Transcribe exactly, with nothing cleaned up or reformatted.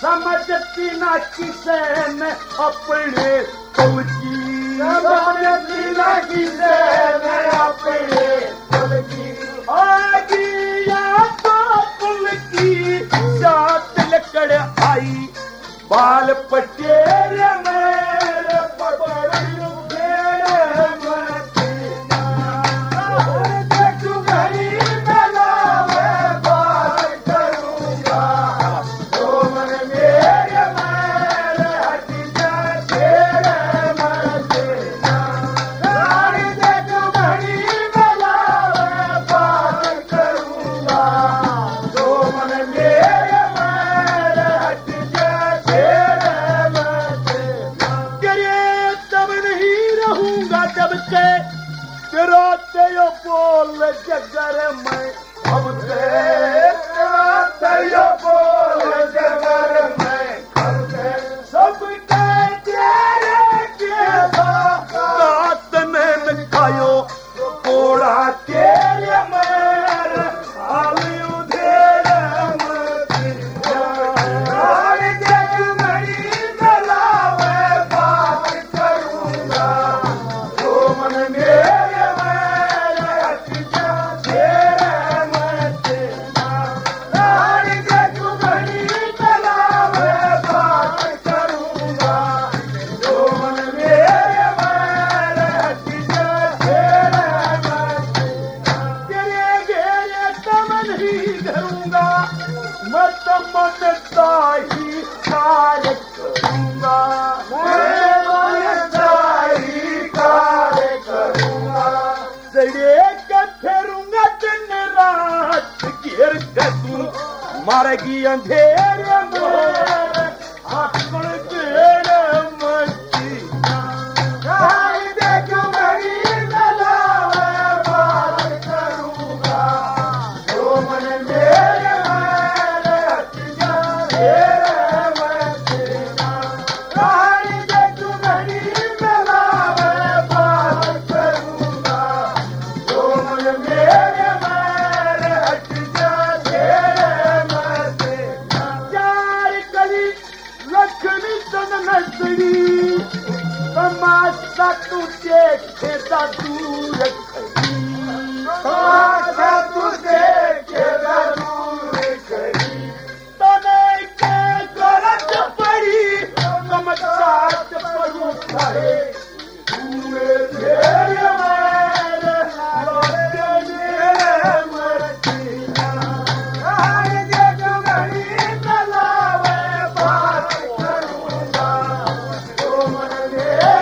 समझती ना किसे ने अपने कुल की, समझती ना किसे ने अपने कुल की, आगिया तो कुल की जात लकड़ आई बाल पटेल मेरे पकड़ बोल जगर में अब से बोल जगर में सबके तेरे के बात ने खायो कोड़ा तेरे मेरे हाल उधेर जग मरी गलावे बात करूंगा तो मन मेरे मारेगी अंधेरे में आंखों तेरे मस्ती आई देखो मेरी गलावे बात करूंगा तो मन मेरे मेरे हटिया तेरे मस्ती आई देखो मेरी गलावे बात करूंगा तो मन मेरे मेरे हटिया तेरे तमाशा तू देखे दूर खड़ी, तमाशा तू देखे दूर खड़ी, तने के गरज पड़ी कमचात पड़ू खड़े पूरे तेरे मेरे लौटे मेरे मरती आई जग मरी गलावे बात करूंगा तो मन मेरे